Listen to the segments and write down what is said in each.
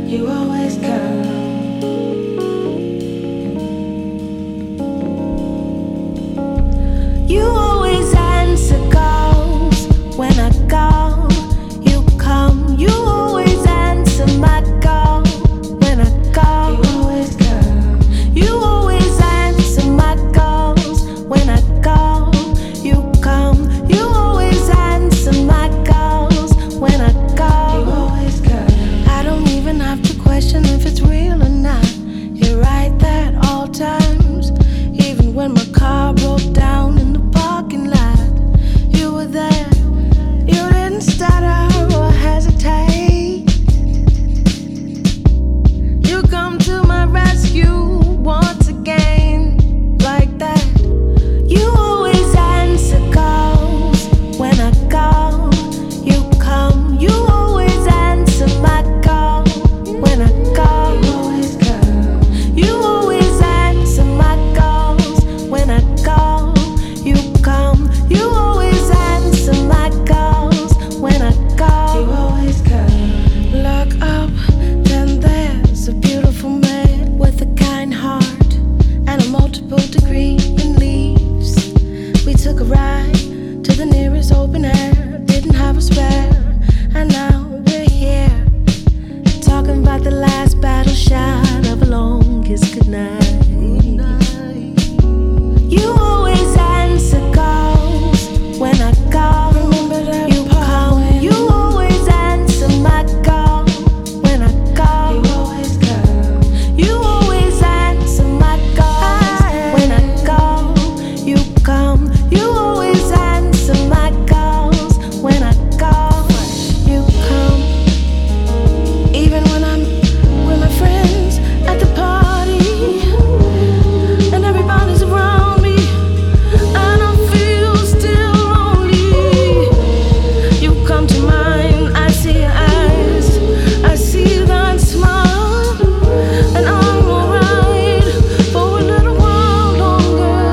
You always come. You always answer calls when I call. You come. You always answer my call when I call. You always come. You always answer my calls when I call. You come. You always answer my calls when I call. You always come. I don't even have to question if it's real or not. You're right there at all times. Even when my car broke down in the parking lot, you were there. You didn't stutter or hesitate. You come to my rescue once again, like that. You always answer calls when I call. You come. You always answer my call when I call. You always come. You always answer my calls when I call. You come. You always answer my calls when I call. You always come. Look up, then there's a beautiful man with a kind heart and a multiple degree in leaves. We took a ride to the nearest open air, didn't have a spare, and now we're here talking about the last battle shot of a long kiss goodnight. You always answer calls when I call. You come. You always answer my call when I call. You always come. You always answer my calls when I call. You come. You always answer my calls when I call. You come. Even when I'm with my friends at the party and everybody's around me and I feel still lonely, you come to mind. I see your eyes, I see that smile, and I'm alright for a little while longer.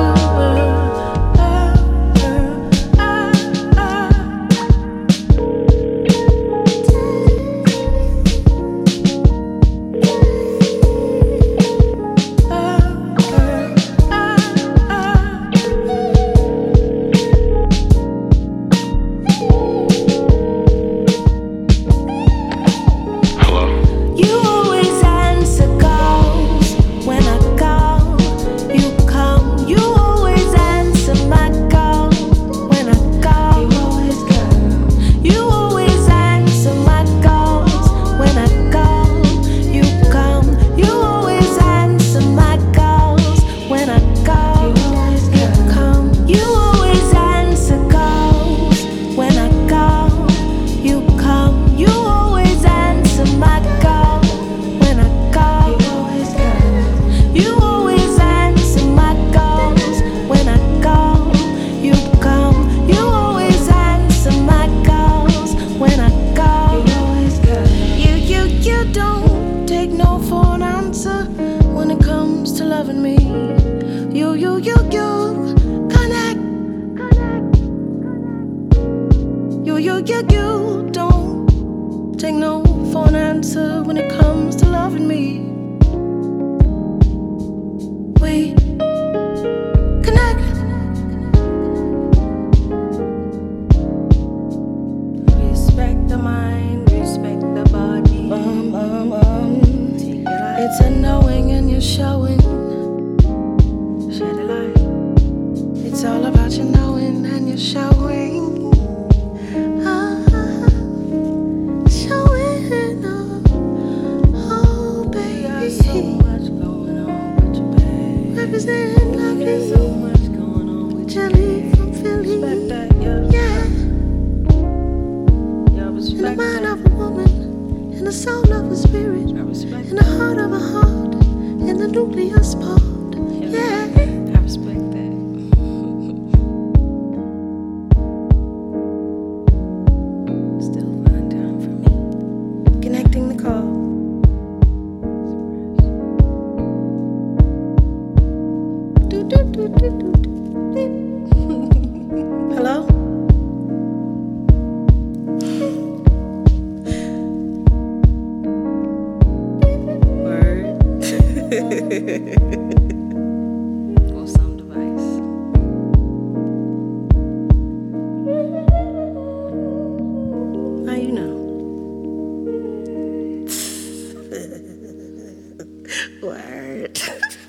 You always answer calls when I call. You come. You always answer my call when I call. You always come. You always answer my calls when I call. You come. You always answer my calls when I call. You always come. You always answer calls when I call. You come. You always answer my call when I call. You always come. You always answer my calls when I call. You come. You always answer my calls when I call. You always come. You don't take no for an answer when it comes to loving me. You connect. You don't take no for an answer when it comes to loving me. We connect. Respect the mind, respect the body. It's a knowing and you're showing. Share the light. It's all about your knowing and you're showing. Showing. Oh, baby. There's so much going on with you, babe. Represent lovely. There's so much going on with you. Jelly from Philly. Respect that, yeah. In the mind of a woman, in the soul of a spirit, in the heart of a heart, in the nucleus part. Yeah. I respect that. Still find time for me. Connecting the call. Hello? Word.